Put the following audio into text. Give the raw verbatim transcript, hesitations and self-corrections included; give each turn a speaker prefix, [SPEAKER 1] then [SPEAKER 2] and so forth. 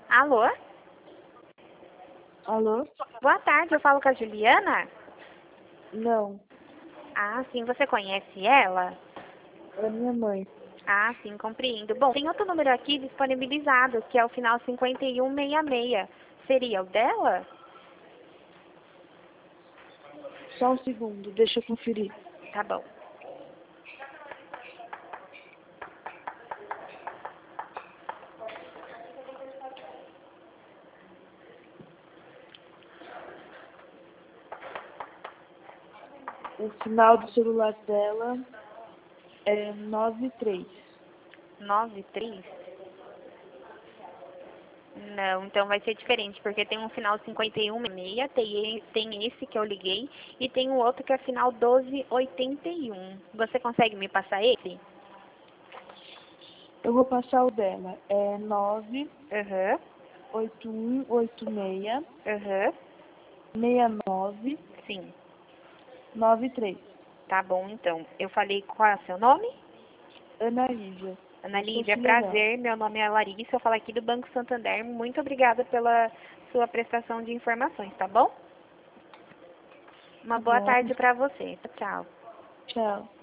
[SPEAKER 1] Alô?
[SPEAKER 2] Alô?
[SPEAKER 1] Boa tarde, eu falo com a Juliana?
[SPEAKER 2] Não,
[SPEAKER 1] Ah, sim, você conhece ela?
[SPEAKER 2] é minha mãe.
[SPEAKER 1] Ah, sim, compreendo. Bom, tem outro número aqui disponibilizado, que é o final cinquenta e um sessenta e seis. Seria o dela?
[SPEAKER 2] Só um segundo, deixa eu conferir.
[SPEAKER 1] Tá bom.
[SPEAKER 2] O final do celular dela é nove três.
[SPEAKER 1] nove três? Não, então vai ser diferente, porque tem um final cinquenta e um sessenta e seis, tem, e- tem esse que eu liguei, e tem um outro que é final doze oitenta e um. Você consegue me passar esse?
[SPEAKER 2] Eu vou passar o dela. É nove
[SPEAKER 1] Aham,
[SPEAKER 2] oito um oito seis
[SPEAKER 1] aham,
[SPEAKER 2] seis nove
[SPEAKER 1] sim.
[SPEAKER 2] nove três.
[SPEAKER 1] Tá bom, então. Eu falei qual é o seu nome?
[SPEAKER 2] Ana Lídia.
[SPEAKER 1] Ana
[SPEAKER 2] Sou
[SPEAKER 1] Lídia,
[SPEAKER 2] filha dela.
[SPEAKER 1] prazer. Meu nome é Larissa. Eu falo aqui do Banco Santander. Muito obrigada pela sua prestação de informações, tá bom? Uma
[SPEAKER 2] Tá
[SPEAKER 1] boa
[SPEAKER 2] bom.
[SPEAKER 1] tarde para você. Tchau.
[SPEAKER 2] Tchau.